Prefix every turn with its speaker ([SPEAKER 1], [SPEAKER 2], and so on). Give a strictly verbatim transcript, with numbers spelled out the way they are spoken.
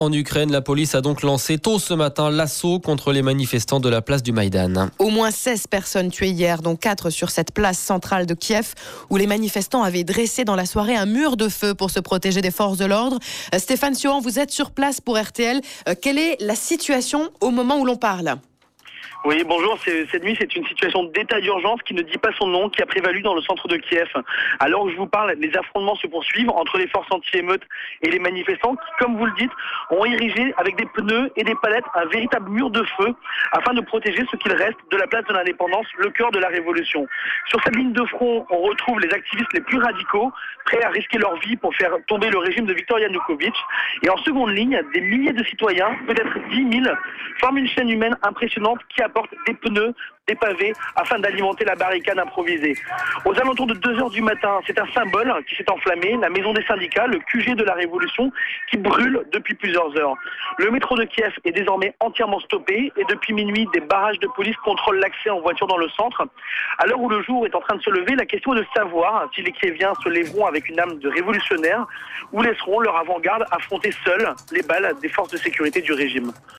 [SPEAKER 1] En Ukraine, la police a donc lancé tôt ce matin l'assaut contre les manifestants de la place du Maïdan.
[SPEAKER 2] Au moins seize personnes tuées hier, dont quatre sur cette place centrale de Kiev, où les manifestants avaient dressé dans la soirée un mur de feu pour se protéger des forces de l'ordre. Euh, Stéphane Siohan, vous êtes sur place pour R T L. Euh, quelle est la situation au moment où l'on parle ?
[SPEAKER 3] Oui, bonjour. C'est, cette nuit, c'est une situation d'état d'urgence qui ne dit pas son nom, qui a prévalu dans le centre de Kiev. À l'heure où je vous parle, les affrontements se poursuivent entre les forces anti-émeutes et les manifestants qui, comme vous le dites, ont érigé avec des pneus et des palettes un véritable mur de feu afin de protéger ce qu'il reste de la place de l'indépendance, le cœur de la révolution. Sur cette ligne de front, on retrouve les activistes les plus radicaux, prêts à risquer leur vie pour faire tomber le régime de Viktor Yanukovych. Et en seconde ligne, des milliers de citoyens, peut-être dix mille, forment une chaîne humaine impressionnante qui apporte des pneus, des pavés, afin d'alimenter la barricade improvisée. Aux alentours de deux heures du matin, c'est un symbole qui s'est enflammé, la maison des syndicats, le Q G de la Révolution, qui brûle depuis plusieurs heures. Le métro de Kiev est désormais entièrement stoppé et depuis minuit, des barrages de police contrôlent l'accès en voiture dans le centre. À l'heure où le jour est en train de se lever, la question est de savoir si les Kieviens se lèveront avec une âme de révolutionnaire ou laisseront leur avant-garde affronter seuls les balles des forces de sécurité du régime.